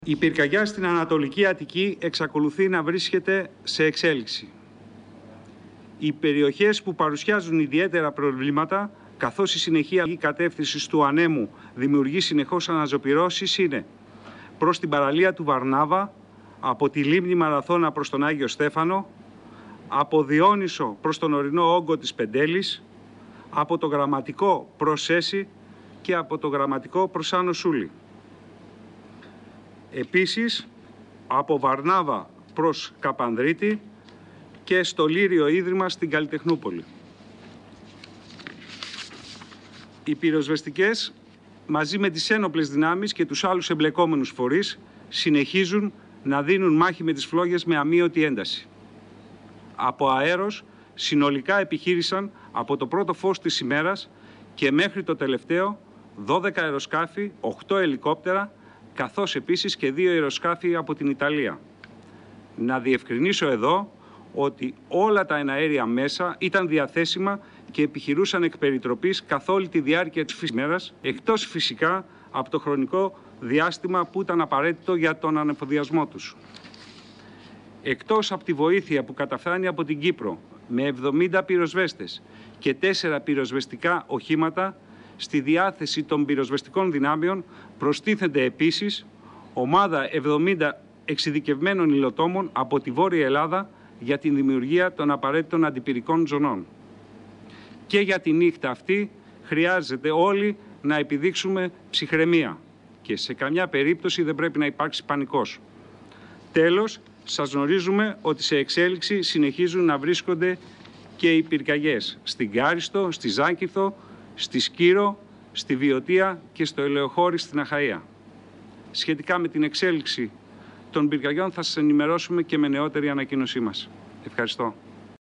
Η πυρκαγιά στην Ανατολική Αττική εξακολουθεί να βρίσκεται σε εξέλιξη. Οι περιοχές που παρουσιάζουν ιδιαίτερα προβλήματα, καθώς η συνεχή κατεύθυνση του ανέμου δημιουργεί συνεχώς αναζωπυρώσεις, είναι προς την παραλία του Βαρνάβα, από τη λίμνη Μαραθώνα προς τον Άγιο Στέφανο, από Διόνυσο προς τον ορεινό όγκο της Πεντέλης, από το Γραμματικό προς Σέση και από το Γραμματικό προς Άνω Σούλη. Επίσης, από Βαρνάβα προς Καπανδρίτη και στο Λύριο Ίδρυμα στην Καλλιτεχνούπολη. Οι πυροσβεστικές, μαζί με τις ένοπλες δυνάμεις και τους άλλους εμπλεκόμενους φορείς, συνεχίζουν να δίνουν μάχη με τις φλόγες με αμείωτη ένταση. Από αέρος συνολικά επιχείρησαν από το πρώτο φως της ημέρας και μέχρι το τελευταίο 12 αεροσκάφη, 8 ελικόπτερα, καθώς επίσης και 2 αεροσκάφη από την Ιταλία. Να διευκρινίσω εδώ ότι όλα τα εναέρια μέσα ήταν διαθέσιμα και επιχειρούσαν εκ περιτροπής καθ' όλη τη διάρκεια της ημέρας, εκτός φυσικά από το χρονικό διάστημα που ήταν απαραίτητο για τον ανεφοδιασμό τους. Εκτός από τη βοήθεια που καταφθάνει από την Κύπρο με 70 πυροσβέστες και 4 πυροσβεστικά οχήματα, στη διάθεση των πυροσβεστικών δυνάμεων προστίθενται επίσης ομάδα 70 εξειδικευμένων υλοτόμων από τη Βόρεια Ελλάδα για την δημιουργία των απαραίτητων αντιπυρικών ζωνών. Και για τη νύχτα αυτή χρειάζεται όλοι να επιδείξουμε ψυχραιμία και σε καμιά περίπτωση δεν πρέπει να υπάρξει πανικός. Τέλος, σας γνωρίζουμε ότι σε εξέλιξη συνεχίζουν να βρίσκονται και οι πυρκαγιές στην Κάριστο, στη Ζάκυνθο, στη Σκύρο, στη Βιωτία και στο Ελαιοχώρι στην Αχαΐα. Σχετικά με την εξέλιξη των πυρκαγιών θα σας ενημερώσουμε και με νεότερη ανακοίνωσή μας. Ευχαριστώ.